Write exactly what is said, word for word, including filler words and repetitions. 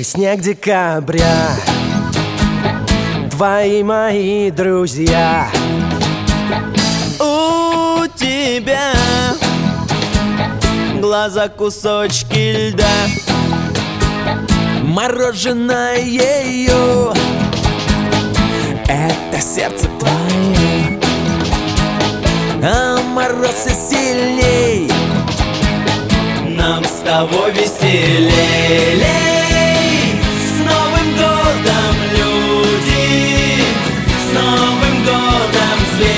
снег декабря, твои мои друзья. У тебя глаза кусочки льда, мороженое ее, это сердце твое, а мороз и сильней, нам с тобой веселей.